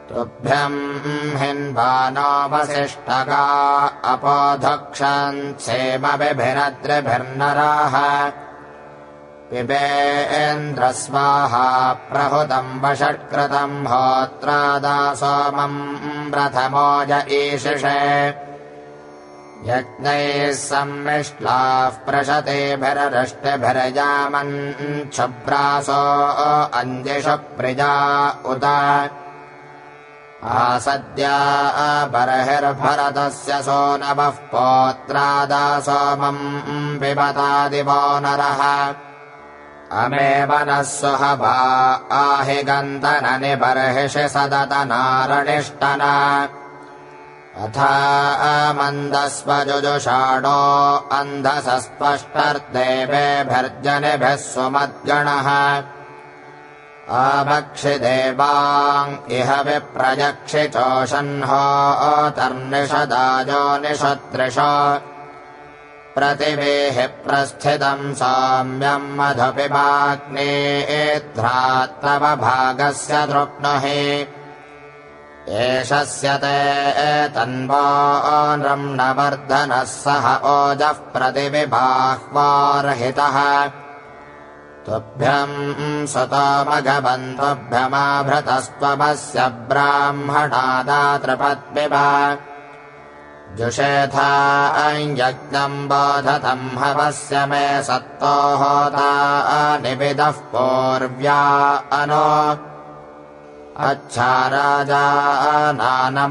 तुभ्यम् हिन्वानो वसिष्ठगा अपोधक्षन्सेमभिभिरद्रिभिर्नराः पिबेन्द्र स्वाहा प्रहुतम् वषट्कृतम् होत्रादा सोमम् प्रथमोज ईशिषे यज्ञैः सम्मिश्लाः प्रशतेभिररिष्टिभिर्यामच्छुभ्रासो अन्दिषु प्रिया उत आसद्या बर्हिर्भरतस्य सोनवः पौत्रादा सोमम् पिबतादिवो नरः अमेव नः सुहवा आहि गन्धननि बर्हिषि सदतनारणिष्टना अथा मन्दस्वजुजुषाणो अन्धसस्पष्टर्देवेभिर्जनिभिः सुमद्गणः आभक्षिदेवाङ् इह विप्रजक्षि चोषह्नोतर्निषदाजो निषदृश प्रतिवेहि प्रस्थितम् साम्यम् मधुपिबाग्नेध्रात्तव भागस्य दृप्णुहि एषस्य ते तन्वो नृम्णवर्धनः सह ओजः प्रतिविबाह्वार्हितः तुभ्यम् सुतोमघवन्तुभ्यमाभृतस्त्वमस्य ब्राह्मणादातृपद्विव जुषेथा यज्ञम् बोधतम् हवस्य मे सत्तो होता निविदः पूर्व्या अनो अच्छा राजानानम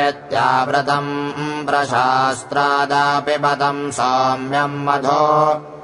एत्यावृतम् प्रशास्त्रादापिबतम् सौम्यम् मधो